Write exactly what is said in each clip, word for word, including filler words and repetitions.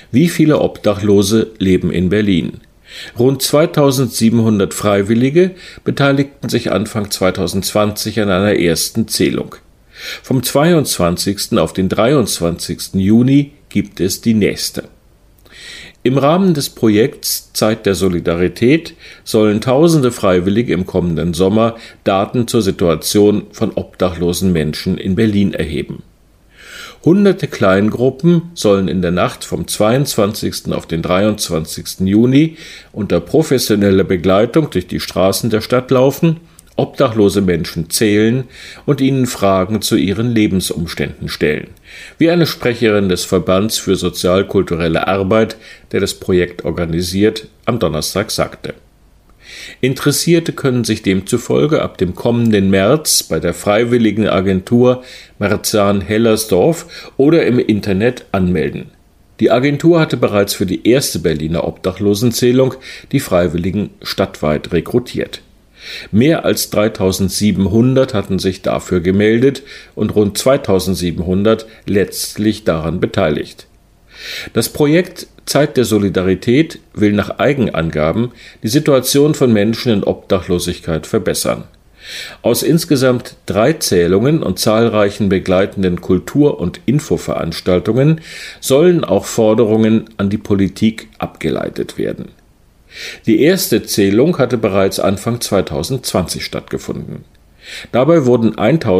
Wie viele Obdachlose leben in Berlin? Rund zweitausendsiebenhundert Freiwillige beteiligten sich Anfang zweitausendzwanzig an einer ersten Zählung. Vom zweiundzwanzigsten auf den dreiundzwanzigsten Juni gibt es die nächste. Im Rahmen des Projekts Zeit der Solidarität sollen tausende Freiwillige im kommenden Sommer Daten zur Situation von obdachlosen Menschen in Berlin erheben. Hunderte Kleingruppen sollen in der Nacht vom zweiundzwanzigsten auf den dreiundzwanzigsten Juni unter professioneller Begleitung durch die Straßen der Stadt laufen, obdachlose Menschen zählen und ihnen Fragen zu ihren Lebensumständen stellen, wie eine Sprecherin des Verbands für sozial-kulturelle Arbeit, der das Projekt organisiert, am Donnerstag sagte. Interessierte können sich demzufolge ab dem kommenden März bei der freiwilligen Agentur Marzahn-Hellersdorf oder im Internet anmelden. Die Agentur hatte bereits für die erste Berliner Obdachlosenzählung die Freiwilligen stadtweit rekrutiert. Mehr als dreitausendsiebenhundert hatten sich dafür gemeldet und rund zweitausendsiebenhundert letztlich daran beteiligt. Das Projekt Zeit der Solidarität will nach Eigenangaben die Situation von Menschen in Obdachlosigkeit verbessern. Aus insgesamt drei Zählungen und zahlreichen begleitenden Kultur- und Infoveranstaltungen sollen auch Forderungen an die Politik abgeleitet werden. Die erste Zählung hatte bereits Anfang zweitausendzwanzig stattgefunden. Dabei wurden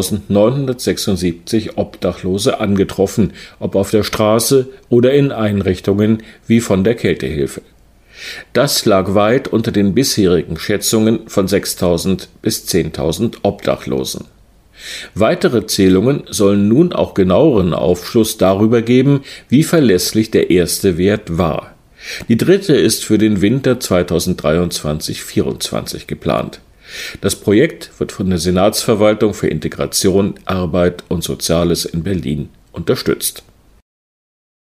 eintausendneunhundertsechsundsiebzig Obdachlose angetroffen, ob auf der Straße oder in Einrichtungen wie von der Kältehilfe. Das lag weit unter den bisherigen Schätzungen von sechstausend bis zehntausend Obdachlosen. Weitere Zählungen sollen nun auch genaueren Aufschluss darüber geben, wie verlässlich der erste Wert war. Die dritte ist für den Winter zweitausenddreiundzwanzig vierundzwanzig geplant. Das Projekt wird von der Senatsverwaltung für Integration, Arbeit und Soziales in Berlin unterstützt.